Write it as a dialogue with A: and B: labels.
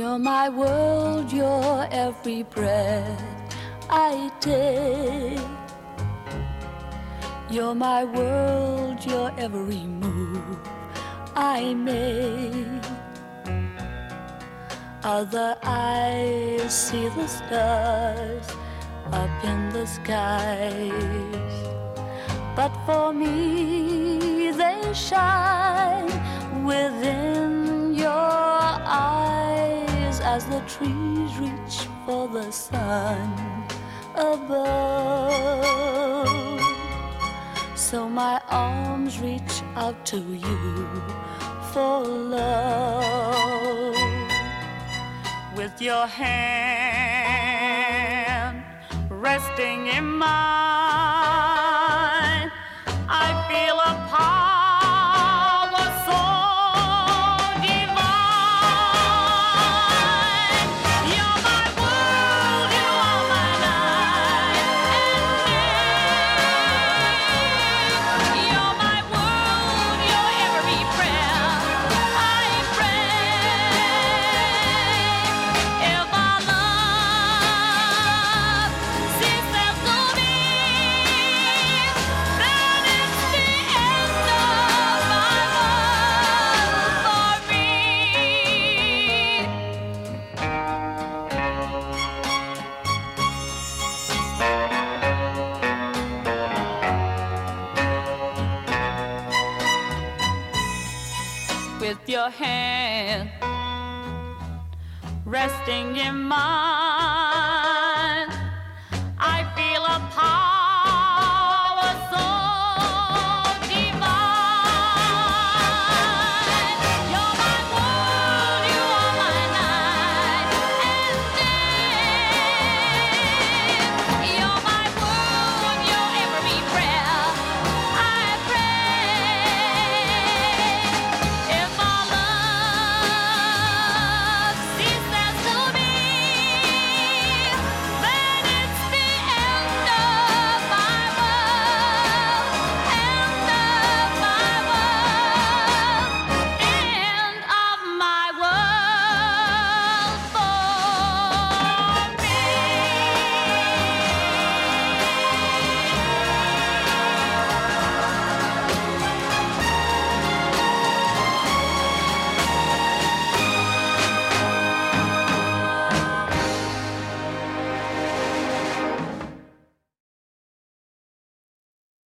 A: You're my world, you're every breath I take. You're my world, you're every move I make. Other eyes see the stars up in the skies, but for me they shine within your eyes as the trees reach for the sun above. So my arms reach out to you for love. With your hand resting in mine, I feel a power so divine. You're my world, you are my life and day. You're my world, you're every prayer I pray. If our love ceases to be, then it's the end of my love for me. With your hand resting in mine,